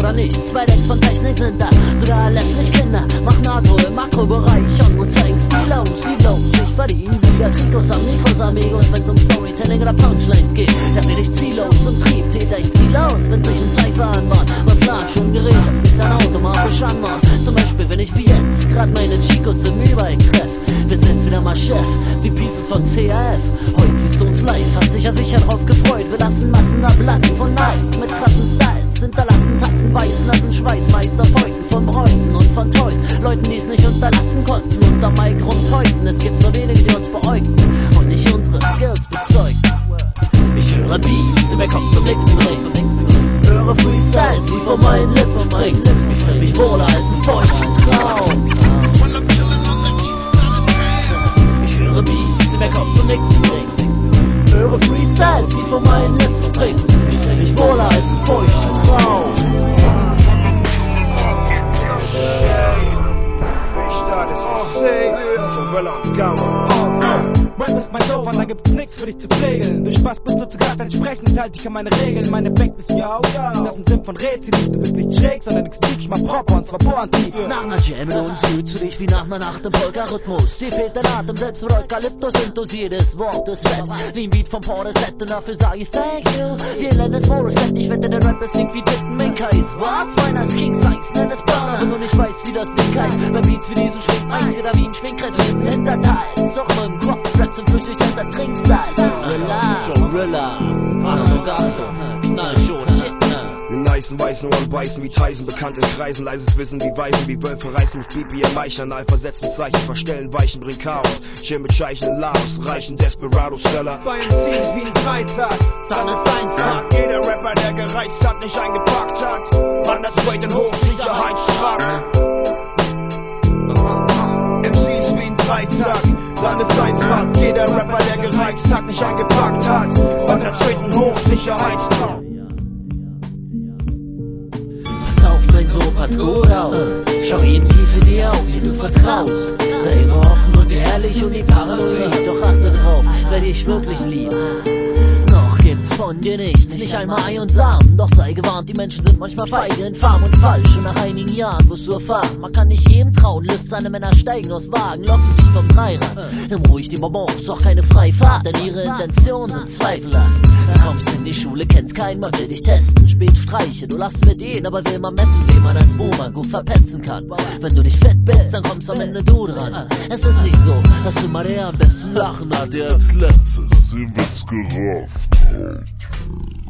oder nicht. 2 Decks von Technik sind da, sogar letztlich Kinder machen Hardware im Makrobereich. Andere zeigen Stilos. Ich verdiene Sieger, Trikots am Mikros, Amigos. Wenn's um Storytelling oder Punchlines geht, da bin ich ziellos zum Trieb, Täter, ich zieh los, wenn sich ein Cypher anbahnt. Mein Plan schon gerät, das mich dann automatisch anmahnt. Zum Beispiel, wenn ich wie jetzt grad meine Chicos im Übereck treff. Wir sind wieder mal Chef, wie Pieces von CAF. Heute siehst du uns live, hast dich ja sicher drauf gefreut. Wir lassen Massen ablassen von Neid, mit krassen Styles. Hinterlassen Tassen weiß, nassen Schweiß, Meister Feuten von Bräuten und von Toys. Leuten, die es nicht unterlassen konnten, unter Mike rumteuten. Es gibt nur wenige, die uns beäugten und nicht unsere Skills bezeugen. Ich höre Beats, die mir Kopf zum Blick bringen. Höre Freestyles, die vor meinen Lippen springen. Ich fühl mich wohler als im feuchten Traum. Ich höre Beats, die mir Kopf zum Blick bringen. Höre Freestyles, die vor meinen Lippen springen. Ich fühl mich wohler als im feuchten Traum. Rap ist mein Sofa, da gibt's nix für dich zu pflegen. Du Spaß bist du zu Gast, entsprechend halte ich an meine Regeln. Meine Back ist ja, das ist ein Sinn von Rätsel. Du bist nicht schräg, sondern extrem schmal proper und zwar pointief. Nach ner Jam mit uns fühlst du dich wie nach ner Nacht im Polka-Rhythmus. Dir fehlt der Atem, selbst für Eukalyptus intus. Jedes Wort ist Rap, wie ein Beat vom Portishead. Und dafür sag ich thank you. Wir nennen es Morissette, ich wette der Rap ist klingt wie Titten Minkeis. Was? Meiner ist King Size, nenn es Burner. Wenn du nicht weißt, wie das Ding heißt. Bei Beats wie diesen schwingt Eis oder wie ein Schwingkreis mit dem Hinterteil. Zog mit dem Kopf, Rap zum Frühstück, das als Trinkstyle. Rilla, Achtung, knall schon, shit, Wir nicen, weißen und beißen wie Tyson, bekannt in Kreisen, leises Wissen wie Weisen, wie Wölfe reißen mit Pipi im Eichen, anal versetzen Zeichen, verstellen Weichen, bringt Chaos, chill mit Scheichen in Laos, reichen Desperado-Steller. Bei MCs wie ein Freitag, dann ist eins Tag. Jeder Rapper, der gereizt hat, nicht eingepackt hat, wandert straight in Hochsicherheitstrakt. MCs wie ein Freitag, dann ist eins Tag. Jeder Rapper, der gereizt hat, nicht eingepackt hat, wandert straight in Hochsicherheitstrakt. Mein Sohn, pass gut auf. Schau jeden tief in die Augen, die du vertraust. Sei immer offen und ehrlich und die paranoid. Doch achte drauf, wer dich wirklich liebt. Noch gibt's von dir nichts, nicht einmal Ei und Samen. Doch sei gewarnt, die Menschen sind manchmal feige, infam und falsch. Und nach einigen Jahren wirst du erfahren, man kann nicht jedem trauen. Lüsterne Männer steigen aus Wagen, locken dich vom Dreirad. Nimm ruhig die Bonbons, doch keine Freifahrt, denn ihre Intentionen sind zweifelhaft. Du kommst in die Schule, kennst keinen, man will dich testen. Spät Streiche, du lachst mit denen, aber will man messen, wem man als Boomer gut verpetzen kann. Wenn du nicht fett bist, dann kommst am Ende du dran. Es ist nicht so, dass du mal der am besten lachen hat, der als letztes den Witz gerafft hat.